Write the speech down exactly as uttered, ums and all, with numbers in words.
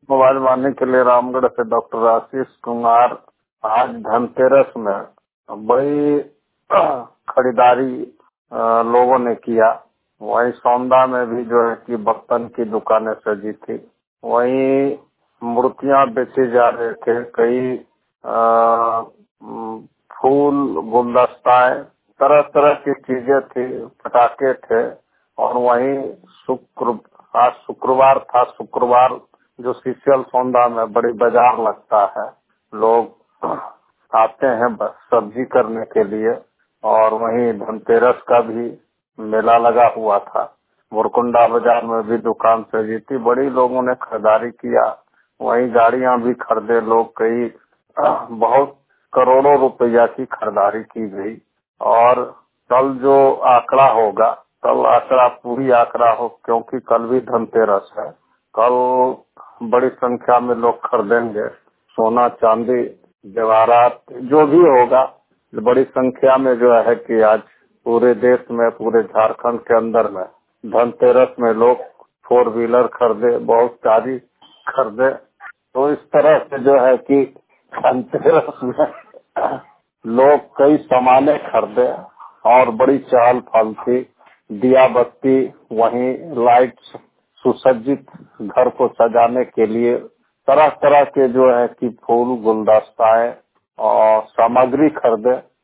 Mobile मानने के लिए रामगढ़ से डॉक्टर आशीष कुमार। आज धनतेरस में बड़ी खरीदारी अ, लोगों ने किया। वहीं सौंदा में भी जो है कि बर्तन की दुकानें सजी थी। वहीं मूर्तियां बेचे जा रहे थे। कई अ, म, फूल, गुलदस्ताएं, तरह तरह की चीजें थी, पटाखे थे। और वहीं शुक्र आज शुक्रवार था। शुक्रवार जो सीसीएल सौंदा में बड़ी बाजार लगता है, लोग आते हैं बस सब्जी करने के लिए। और वहीं धनतेरस का भी मेला लगा हुआ था। मुरकुंडा बाजार में भी दुकान सजी थी। बड़ी लोगों ने खरीदारी किया। वहीं गाड़ियां भी खरीदे लोग। कई बहुत करोड़ों रुपया की खरीदारी की गई। और कल जो आंकड़ा होगा, कल आंकड़ा पूरी आंकड़ा हो, क्योंकि कल भी धनतेरस है। कल बड़ी संख्या में लोग खरीदेंगे सोना, चांदी, जवाहरात, जो भी होगा। बड़ी संख्या में जो है कि आज पूरे देश में, पूरे झारखंड के अंदर में धनतेरस में लोग फोर व्हीलर खरीदे, बहुत गाड़ी खरीदे। तो इस तरह से जो है कि धनतेरस में लोग कई सामानें खरीदे और बड़ी चहल पहल थी। दिया बत्ती, वहीं लाइट्स, सुसज्जित घर को सजाने के लिए तरह तरह के जो है कि फूल, गुलदस्ताएं और सामग्री खरीदे।